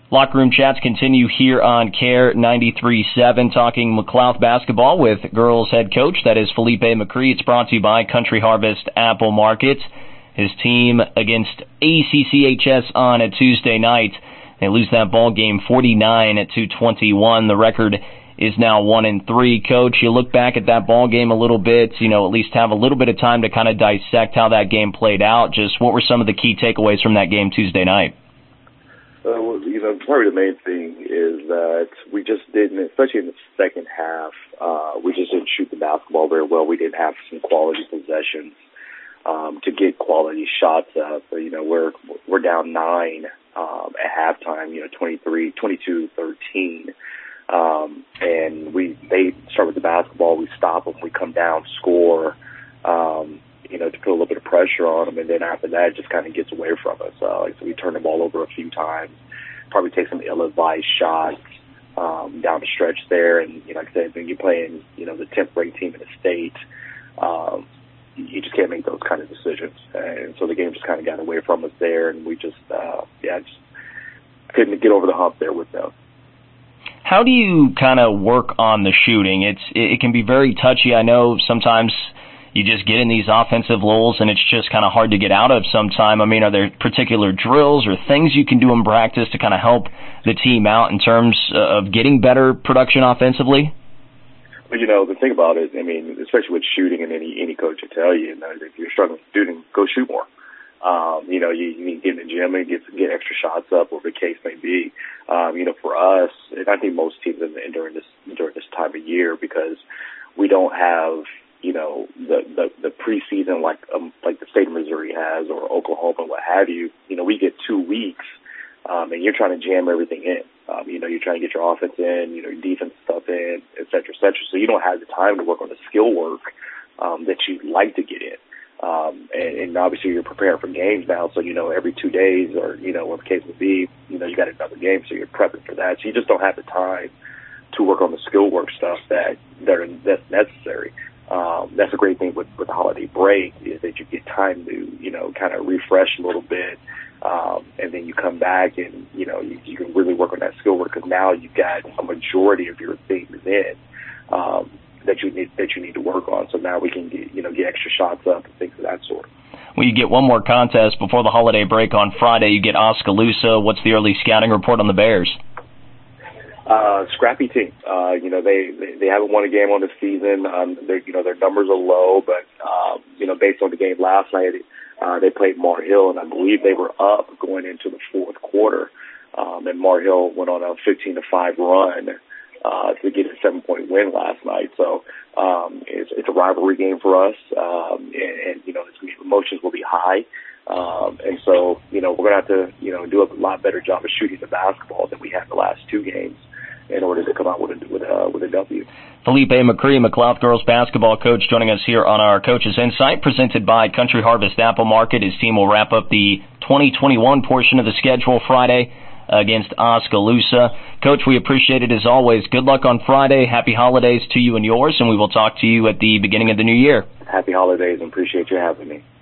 Locker Room Chats continue here on CARE 93.7, talking McLouth basketball with girls head coach, that is Felipe McCree. It's brought to you by Country Harvest Apple Market. His team against ACCHS on a Tuesday night. They lose that ball game 49-21. The record is now 1-3. Coach, you look back at that ball game a little bit, at least have a little bit of time to kind of dissect how that game played out. Just what were some of the key takeaways from that game Tuesday night? Probably the main thing is that we just didn't, especially in the second half, we just didn't shoot the basketball very well. We didn't have some quality possessions to get quality shots up. We're down 9 at halftime, 22-13. And they start with the basketball, we stop them, we come down, score, to put a little bit of pressure on them, and then after that, it just kind of gets away from us. So we turn the ball over a few times, probably take some ill-advised shots down the stretch there, and like I said, when you're playing, the 10th-ranked team in the state, you just can't make those kind of decisions, and so the game just kind of got away from us there, and we just couldn't get over the hump there with them. How do you kind of work on the shooting? It can be very touchy. I know sometimes you just get in these offensive lulls and it's just kind of hard to get out of sometime. I mean, are there particular drills or things you can do in practice to kind of help the team out in terms of getting better production offensively? Well, the thing about it, especially with shooting, and any coach will tell you, if you're struggling with shooting, go shoot more. You need to get in the gym and get extra shots up, whatever the case may be. For us, and I think most teams during this time of year, because we don't have, the preseason like the state of Missouri has, or Oklahoma, what have you. We get 2 weeks, and you're trying to jam everything in. You're trying to get your offense in, your defense stuff in, et cetera, et cetera. So you don't have the time to work on the skill work that you'd like to get in. And obviously you're preparing for games now, so every 2 days, or whatever the case would be, you got another game, so you're prepping for that. So you just don't have the time to work on the skill work stuff that's necessary. That's a great thing with the holiday break, is that you get time to kind of refresh a little bit, and then you come back and you can really work on that skill work, because now you've got a majority of your things in that you need to work on. So now we can get extra shots up and things of that sort. Well, you get one more contest before the holiday break on Friday. You get Oskaloosa. What's the early scouting report on the Bears? Scrappy team. They haven't won a game on the season. Their numbers are low, but based on the game last night, they played Mar Hill, and I believe they were up going into the fourth quarter. And Mar Hill went on a 15-5 run to get a 7-point win last night. So it's a rivalry game for us, and emotions will be high. And so we're gonna have to do a lot better job of shooting the basketball than we had the last 2 games in order to come out with a W. Felipe McCree, McLouth girls basketball coach, joining us here on our Coach's Insight, presented by Country Harvest Apple Market. His team will wrap up the 2021 portion of the schedule Friday against Oskaloosa. Coach, we appreciate it as always. Good luck on Friday. Happy holidays to you and yours, and we will talk to you at the beginning of the new year. Happy holidays, and appreciate you having me.